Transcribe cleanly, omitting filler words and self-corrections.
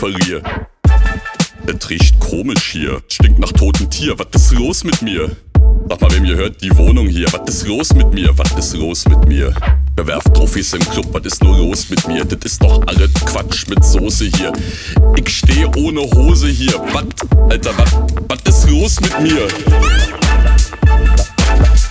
verliere. Es riecht komisch hier, stinkt nach totem Tier, was ist los mit mir? Sag mal, wem gehört die Wohnung hier? Was ist los mit mir? Was ist los mit mir? Wer werft Trophys im Club? Was ist nur los mit mir? Das ist doch alles Quatsch mit Soße hier. Ich steh ohne Hose hier. Was? Alter, was ist los mit mir?